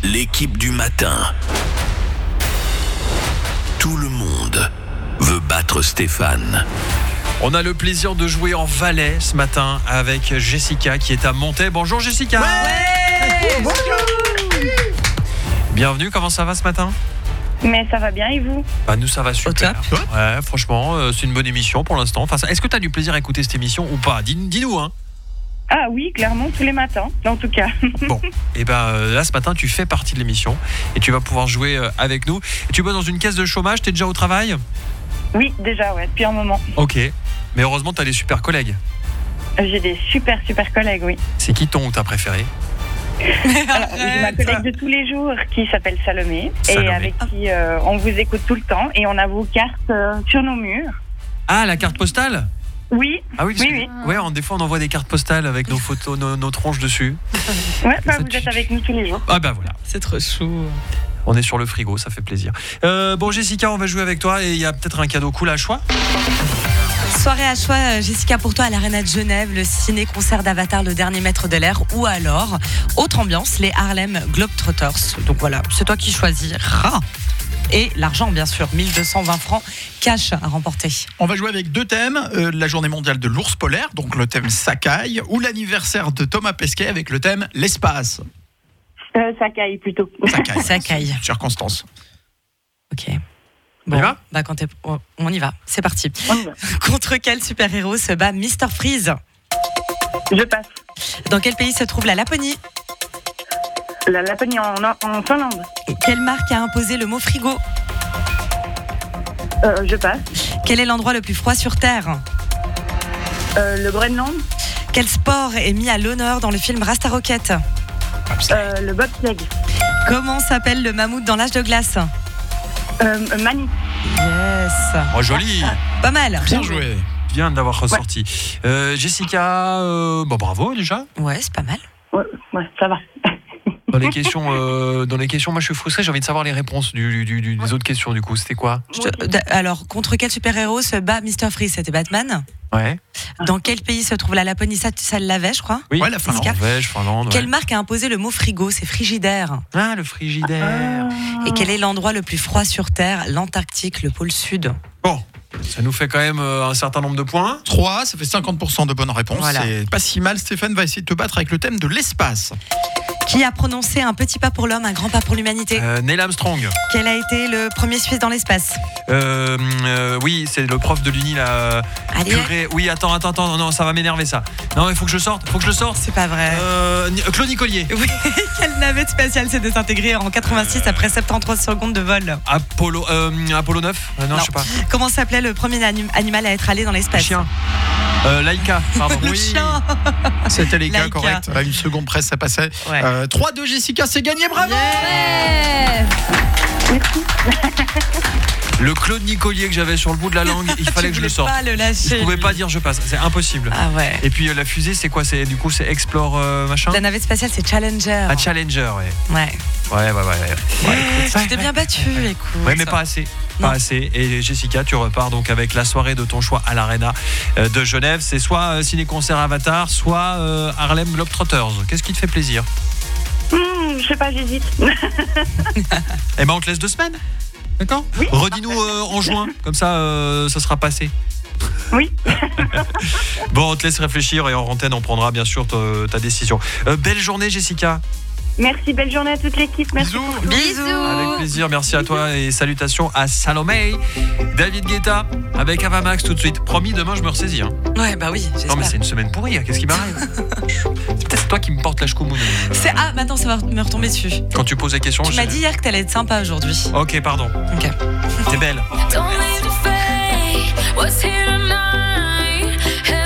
L'équipe du matin. Tout le monde veut battre Stéphane. On a le plaisir de jouer en Valais ce matin avec Jessica qui est à Montaix. Bonjour Jessica. Ouais. Bonjour. Bienvenue, comment ça va ce matin ? Mais ça va bien et vous ? Bah nous ça va super. Ouais, franchement, c'est une bonne émission pour l'instant. Enfin, est-ce que tu as du plaisir à écouter cette émission ou pas ? Dis-nous hein. Ah oui, clairement, tous les matins, en tout cas. Bon, et là ce matin tu fais partie de l'émission et tu vas pouvoir jouer avec nous. Et tu bosses dans une caisse de chômage, t'es déjà au travail ? Oui, déjà, ouais, depuis un moment. Ok, mais heureusement t'as des super collègues. J'ai des super collègues, oui. C'est qui ton ou ta préférée ? Alors, j'ai ma collègue de tous les jours qui s'appelle Salomé. Et avec qui on vous écoute tout le temps et on a vos cartes sur nos murs. Ah, la carte postale ? Oui. Ah oui, oui. Ouais, des fois on envoie des cartes postales avec nos photos, nos tronches dessus. Ouais, vous êtes avec nous tous les jours. Ah bah voilà. C'est trop chou. On est sur le frigo, ça fait plaisir. Bon Jessica, on va jouer avec toi et il y a peut-être un cadeau cool à choix. Soirée à choix, Jessica, pour toi à l'Arena de Genève, le ciné-concert d'Avatar, le dernier maître de l'air, ou alors, autre ambiance, les Harlem Globetrotters. Donc voilà, c'est toi qui choisiras. Et l'argent, bien sûr, 1220 francs cash à remporter. On va jouer avec deux thèmes, la journée mondiale de l'ours polaire, donc le thème Sakai, ou l'anniversaire de Thomas Pesquet avec le thème l'espace. Sakai plutôt. Sakai. Circonstance. Ok. Bon, on y va ? On y va, c'est parti. On y va. Contre quel super-héros se bat Mr. Freeze ? Je passe. Dans quel pays se trouve la Laponie ? La Laponie en Finlande. Quelle marque a imposé le mot frigo ? Je passe. Quel est l'endroit le plus froid sur Terre ? Le Groenland. Quel sport est mis à l'honneur dans le film Rasta Rocket ? Le bobsleigh. Comment s'appelle le mammouth dans l'âge de glace ? Mani. Yes. Oh joli. Pas mal. Bien joué. Bien de l'avoir ressorti. Jessica, bravo déjà. Ouais, c'est pas mal. Ouais, ça va. Dans les questions, moi je suis frustré, j'ai envie de savoir les réponses des autres questions du coup. C'était quoi ? Alors, contre quel super-héros se bat Mr. Freeze ? C'était Batman. Ouais. Dans quel pays se trouve la Laponie ? Ça l'avait, je crois. Oui, ouais, la Finlande. Norvège, Finlande. Quelle marque a imposé le mot frigo ? C'est Frigidaire. Ah, le frigidaire. Et quel est l'endroit le plus froid sur Terre ? L'Antarctique, le pôle Sud. Bon, ça nous fait quand même un certain nombre de points. 3, ça fait 50% de bonnes réponses. Voilà. C'est pas si mal. Stéphane va essayer de te battre avec le thème de l'espace. Qui a prononcé un petit pas pour l'homme, un grand pas pour l'humanité ? Neil Armstrong. Quel a été le premier Suisse dans l'espace ? Oui, c'est le prof de l'Uni là. Allez. Purée. Oui, attends, non, ça va m'énerver ça. Non, il faut que je sorte. C'est pas vrai. Claude Nicolier. Oui, quelle navette spatiale s'est désintégrée en 86 après 73 secondes de vol ? Apollo 9. Non, je sais pas. Comment s'appelait le premier animal à être allé dans l'espace ? Chien. Laïka, pardon. Le chien. C'était les gars, Laïka. correct. À une seconde près, ça passait. Ouais. 3-2 Jessica, c'est gagné, bravo. Ouais. Le Claude Nicolier que j'avais sur le bout de la langue, il fallait que je le sorte. Pas le lâcher. Je pouvais pas dire je passe, c'est impossible. Ah ouais. Et puis la fusée, c'est quoi ? C'est Explore machin ? La navette spatiale, c'est Challenger. Ah, Challenger, ouais. Ouais. Ouais. Tu t'es bien battu, écoute. Ouais, mais pas assez. Non. Pas assez. Et Jessica, tu repars donc avec la soirée de ton choix à l'Arena de Genève. C'est soit ciné-concert Avatar, soit Harlem Globetrotters. Qu'est-ce qui te fait plaisir ? Je sais pas, j'hésite. Eh ben, on te laisse 2 semaines. D'accord ? Oui. Redis-nous en juin, comme ça, ça sera passé. Oui. Bon, on te laisse réfléchir et en antenne, on prendra bien sûr ta décision. Belle journée, Jessica. Merci, belle journée à toute l'équipe. Merci. Bisous. Bisous. Avec plaisir, merci à toi et salutations à Salomé. David Guetta avec Avamax tout de suite. Promis, demain je me ressaisis. Hein. Ouais, bah oui, j'espère. Non, mais c'est une semaine pourrie, qu'est-ce qui m'arrive ? C'est peut-être toi qui me porte la chkoumoune. Ah, maintenant ça va me retomber dessus. Quand tu poses des questions, Tu m'as dit hier que t'allais être sympa aujourd'hui. Ok, pardon. Ok. T'es belle. Don't leave the fade. What's here tonight?